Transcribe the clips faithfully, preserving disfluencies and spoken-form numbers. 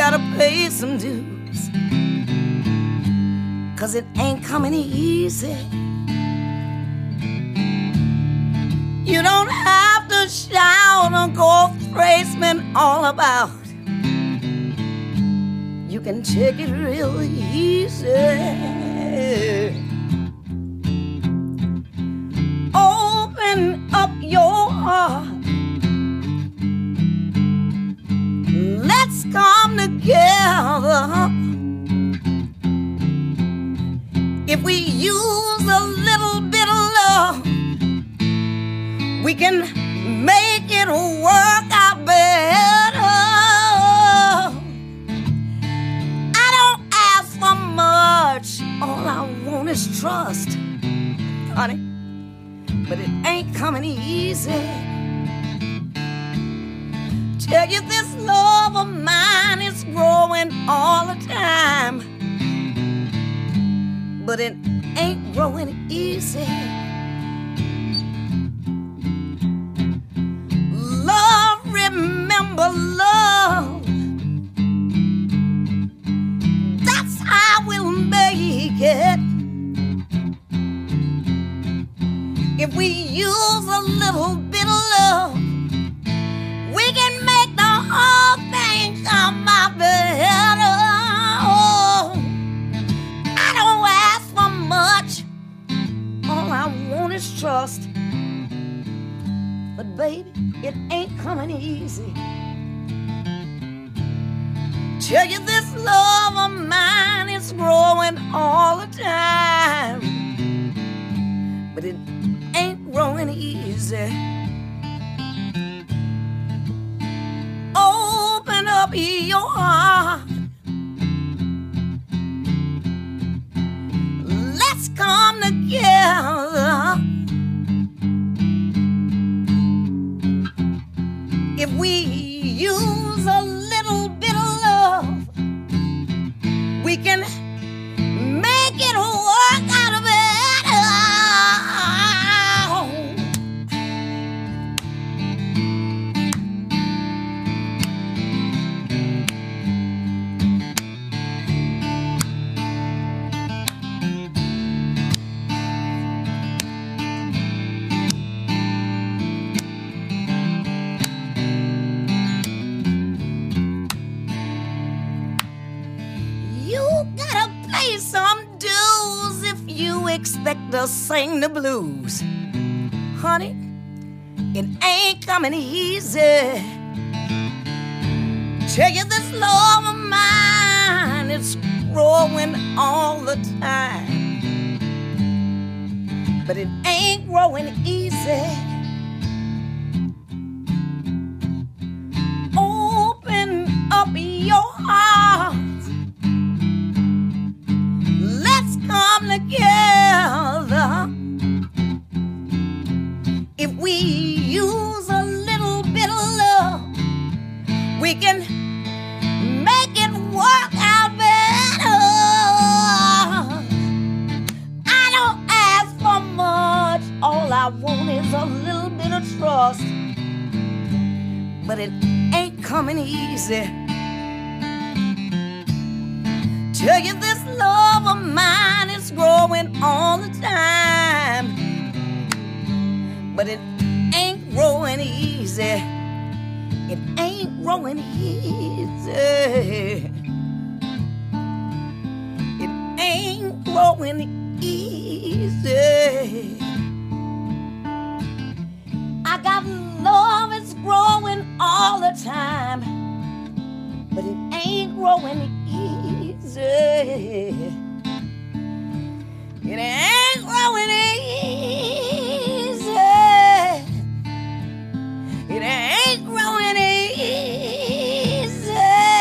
gotta pay some dues, 'cause it ain't coming easy. You don't have to shout or go tradesman all about. You can take it real easy. Open up your heart. Let's come together. If we use a little bit of love, we can make it work out better. I don't ask for much. All I want is trust, honey. But it ain't coming easy. Tell you this love of mine is growing all the time, but it ain't growing easy. Love, remember love. That's how we'll make it. If we use a little bit of love, we can make the whole thing come out better. Oh, I don't ask for much. All I want is trust. But baby, it ain't coming easy. Tell you this love of mine is growing all the time, but it ain't growing easy. Open up your heart. Let's come together. If we use a little bit of love, we can make it work out better. Expect to sing the blues, honey, it ain't coming easy. Tell you this love of mine, it's growing all the time, but it ain't growing easy. Open up your heart. Let's come together. If we use a little bit of love, we can make it work out better. I don't ask for much. All I want is a little bit of trust. But it ain't coming easy. Tell you this love of mine is growing all the time, but it ain't growing easy. It ain't growing easy. It ain't growing easy. I got love, it's growing all the time, but it ain't growing easy. It ain't growing easy. It ain't growing easy.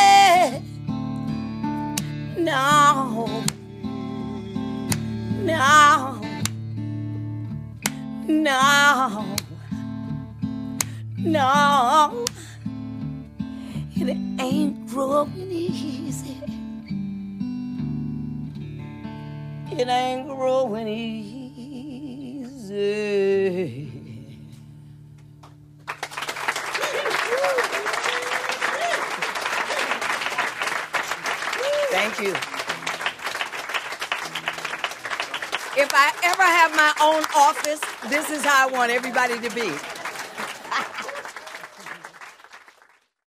No, no, no, no. It ain't growing easy. It ain't growing easy. you. If I ever have my own office, this is how I want everybody to be.